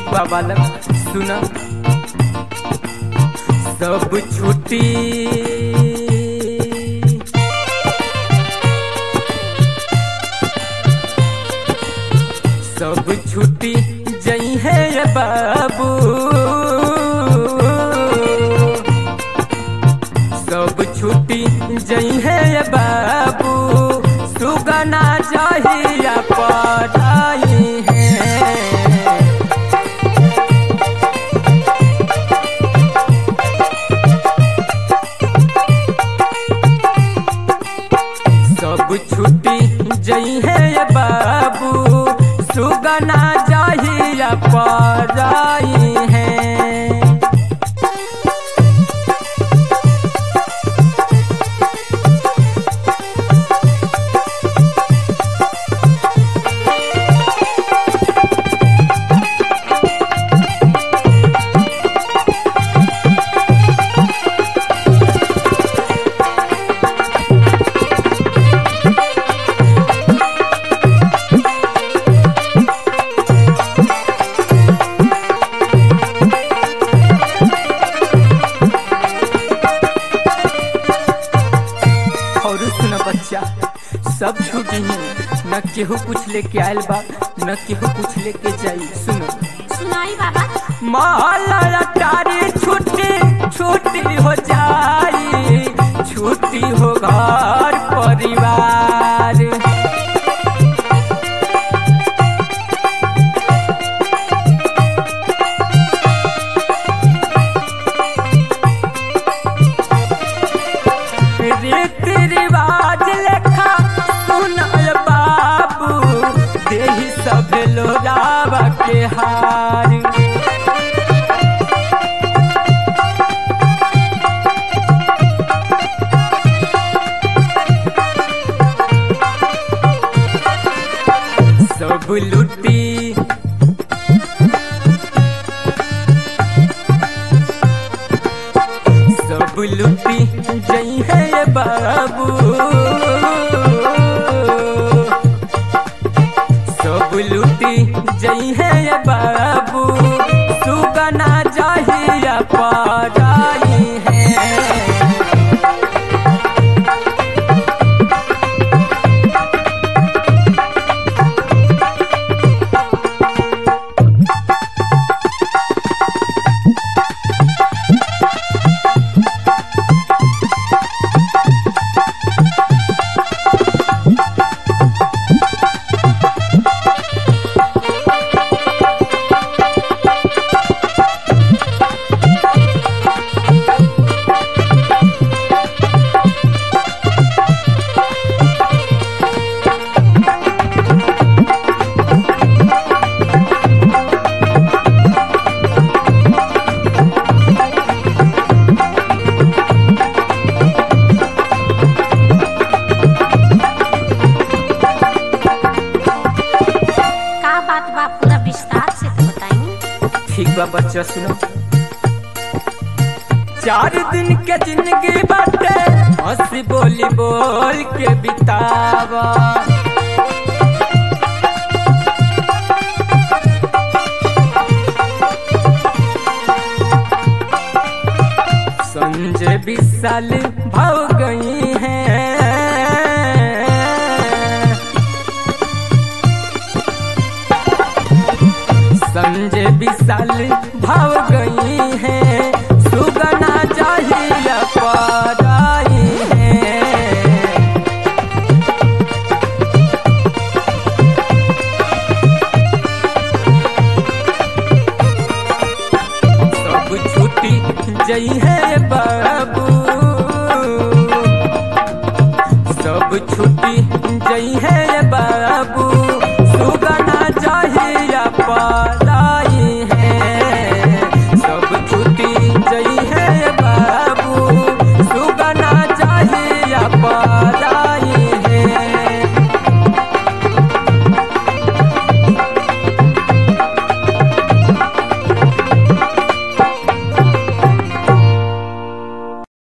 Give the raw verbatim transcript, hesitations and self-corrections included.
बा बालक सुना। सब छुट्टी सब छुट्टी जई है ये बाबू, सब छुट्टी जई है ये बाबू, सुगना जहिया पढ़ाई है। सब छुट्टी जई है ये बाबू, सुगना जहिया पढ़ाई है। बच्चा सब छूटी ही, न केहू कुछ लेके आयल बा न केहू कुछ लेके जाई। सुनो सुनाई बाबा। माला तारी छुट्टी छुट्टी हो जाई, छुट्टी हो घर परिवार। रीति रिवाज लेखा सुनाय बाबू, देही सब लोगावा के हार। सब लुटी सब लुटी जई है ये बाबू, सब लुटी जई है ये बाबू, सुगना जहिया पढ़ाई है। पूरा विस्तार से तो बताइए। ठीक बा बच्चा सुनो। चार दिन के जिंदगी बाटे, हंसी बोली बोल के बितावा। संजय विशाल भाव गई हैं, संजय विशाल भाव गई हैं, सुगना जहिया पढ़ाई है। सब छुट्टी जई है बाबू, सब छुट्टी जई है बाबू,